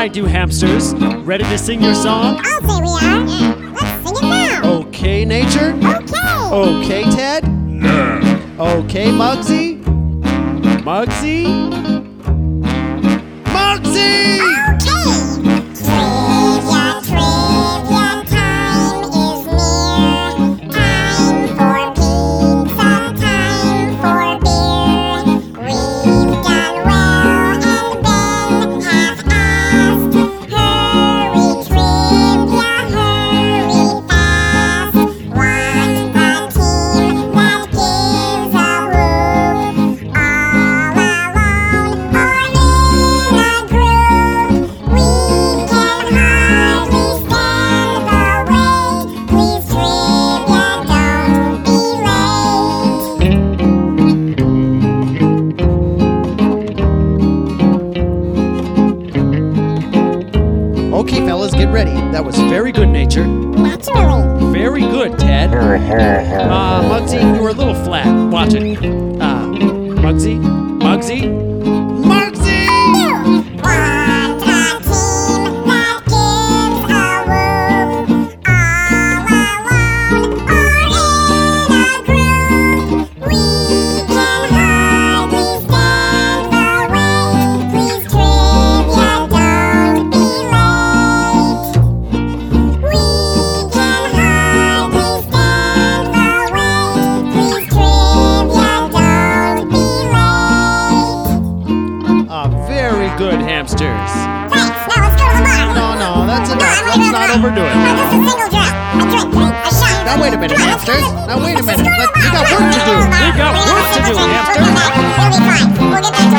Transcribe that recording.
right, you hamsters. Ready to sing your song? I'll say we are. Yeah. Let's sing it now. Okay, Nature? Okay. Okay, Ted? Yeah. Okay, Muggsy? Muggsy? Muggsy! Okay. Trivia time is near. Time for pizza, time for beer. We've done well and Ben half-assed. Hurry, trivia, hurry fast. Want the team that gives a whoop. All alone or in a group. We can hardly stand the wait. Please, trivia, don't be late. Okay, fellas, get ready. That was very good, Nature. Naturally. Very good, Ted. Muggsy, you were a little flat. Watch it. Muggsy? Muggsy? Muggsy! Want a team that gives a whoop. All alone or in a group. We can hardly stand the wait. Please, trivia, don't be late. We can hardly stand the wait. Please, trivia, don't be late. Very good, hamsters. Thanks. Now let's go to the bar. No, that's enough. No, Let's not overdo it. No, just a single drop. A drink, a shot. Now, wait a minute, Come on, hamsters. Now, wait a let's minute. just go to the We got bar. work to do. We got work to do, hamsters. We'll be fine. We'll get back to